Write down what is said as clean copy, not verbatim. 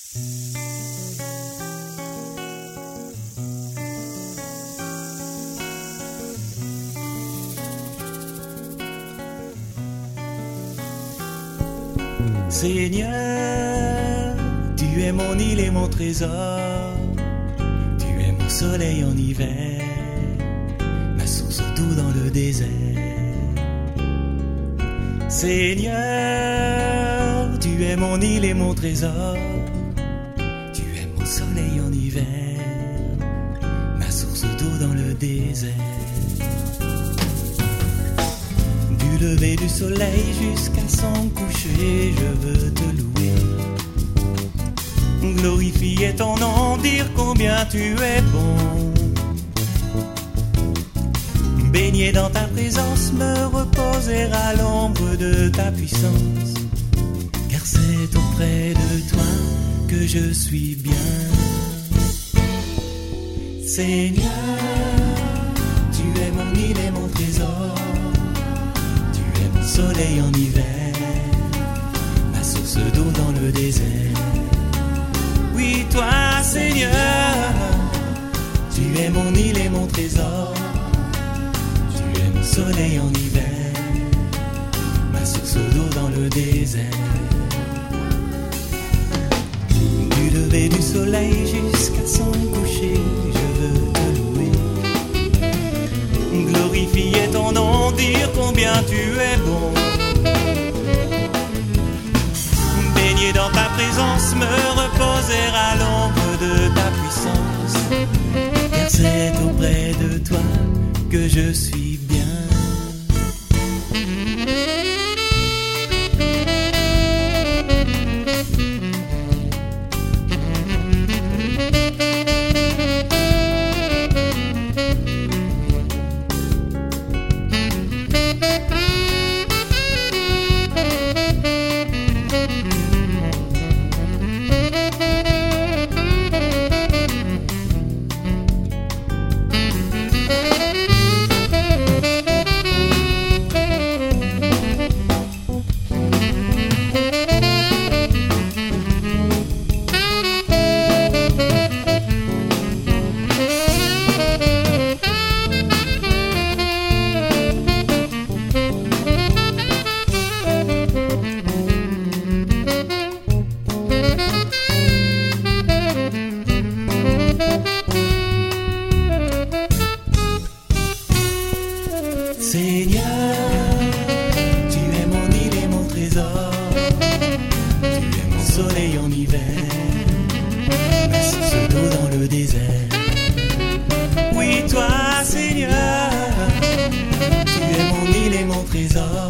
Seigneur, tu es mon île et mon trésor, tu es mon soleil en hiver, ma source d'eau dans le désert. Seigneur, tu es mon île et mon trésor, tu es mon soleil en hiver, ma source d'eau dans le désert. Du lever du soleil jusqu'à son coucher, je veux te louer, glorifier ton nom, dire combien tu es bon. Baigner dans ta présence, me reposer à l'ombre de ta puissance, car c'est auprès de toi que je suis bien. Seigneur, tu es mon île et mon trésor, tu es mon soleil en hiver, ma source d'eau dans le désert. Oui, toi, Seigneur, tu es mon île et mon trésor, soleil en hiver, ma source d'eau dans le désert. Du lever du soleil jusqu'à son coucher, je veux te louer, glorifier ton nom, dire combien tu es bon. Baigner dans ta présence, me reposer à l'ombre de ta puissance, car c'est auprès de toi que je suis bien. Seigneur, tu es mon île et mon trésor, tu es mon soleil en hiver, ma source d'eau dans le désert. Oui, toi, Seigneur, tu es mon île et mon trésor,